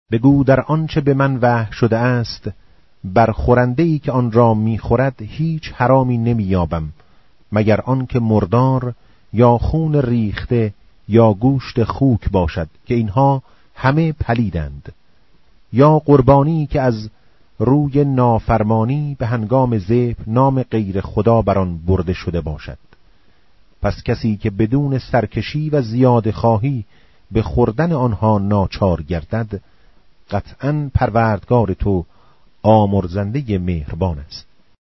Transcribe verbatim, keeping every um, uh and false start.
بگو در آنچه به من وحی شده است، بر خورنده‌ای که آن را می‌خورد هیچ حرامی نمی‌یابم، مگر آن که مردار یا خون ریخته یا گوشت خوک باشد که اینها همه پلیدند، یا قربانی که از روی نافرمانی به هنگام ذبح نام غیر خدا بر آن برده شده باشد. پس کسی که بدون سرکشی و زیاده خواهی به خوردن آنها ناچار گردد، قطعاً پروردگار تو آمرزنده مهربان است.